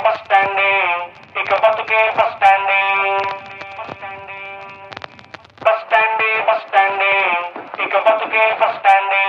bus స్టాండే ఇక బతుకే బస్ స్టాండే బస్ స్టాండే బస్ స్టాండే ఇక బతుకే బస్ స్టాండే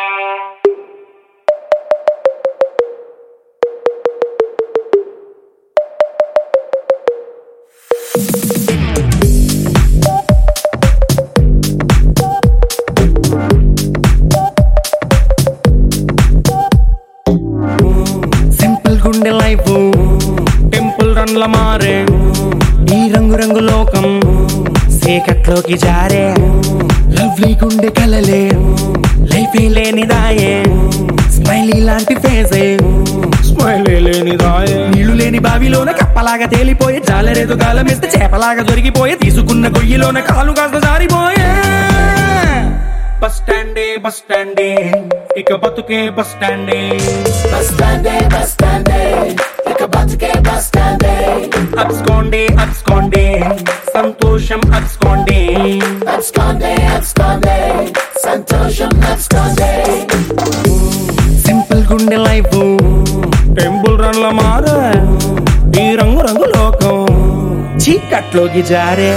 గుండె లైఫ్ టెంపుల్ రన్ ల మారే ఈ రంగు రంగు లోకం సేకట్లోకి జారే లవ్లీ గుండె కలలే లైఫ్ లేనిదాయే స్మైలీ లాంటి ఫేసే స్మైలీ లేనిదాయే నీళ్లు లేని బావిలోన కప్పలాగా తేలిపోయే జాలరేదు గాలం వేస్తే చేపలాగా దొరికిపోయే తీసుకున్న గొయ్యిలోన కాలు కాస్త జారిపోయే బస్ స్టాండే ఇక బతుకే బస్ స్టాండే ఇక బతుకే బస్ స్టాండే అబ్స్కోండే సంతోషం అబ్స్కోండే సంతోషం అబ్స్కోండే సింపుల్ గుండె లైఫ్ టెంపుల్ రన్ ల మారే ఈ రంగు రంగు లోకం చీకట్లోకి జారే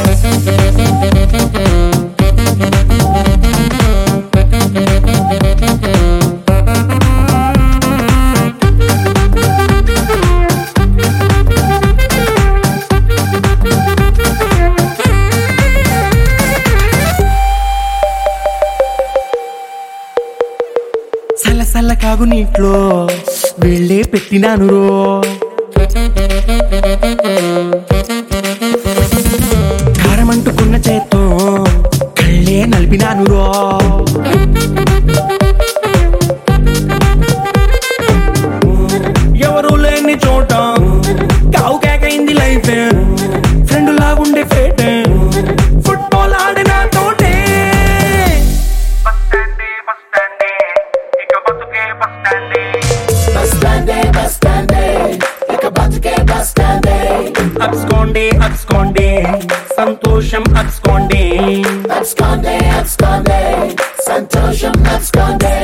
సల్ల కాగు నీట్లో వెళ్ళే పెట్టినాను రో కారమంటుకున్న చేత్తో కళ్ళే నలిపినాను రో ఎవరు లేని చోట కావు కేకైంది లైఫ్ ఫ్రెండ్ లాగుండే ఫేట్ ఫుట్బాల్ ఆడిన తోటే బస్ స్టాండే ఇక బతుకే బస్ స్టాండే అబ్స్కోండే సంతోషం అబ్స్కోండే సంతోషం అబ్స్కోండే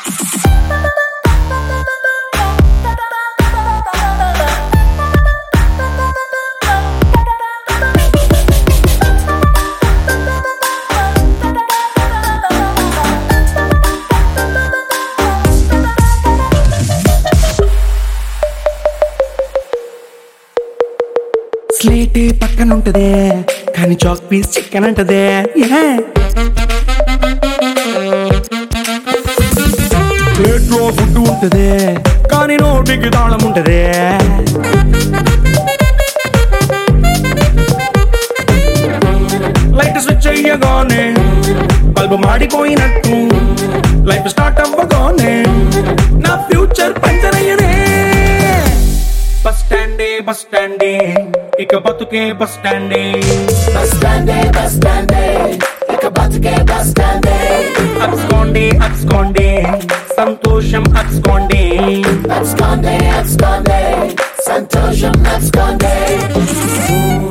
స్లేటే పక్కనుంటదే కానీ చాక్ పీస్ చికెన్ అంటదే ప్లేట్లో ఫుడ్ ఉంటదే కానీ నోటికి తాళం ఉంటదే లైట్ స్విచ్ అయ్యగానే బల్బు మాడిపోయినట్టు లైఫ్ స్టార్ట్ అవ్వగానే నా ఫ్యూచర్ పంచర్ అయ్యదే బస్ స్టాండే ఇక బతుకే బస్ స్టాండే ఇక బతుకే బస్ స్టాండే అబ్స్కోండే సంతోషం అబ్స్కోండే సంతోషం అబ్స్కోండే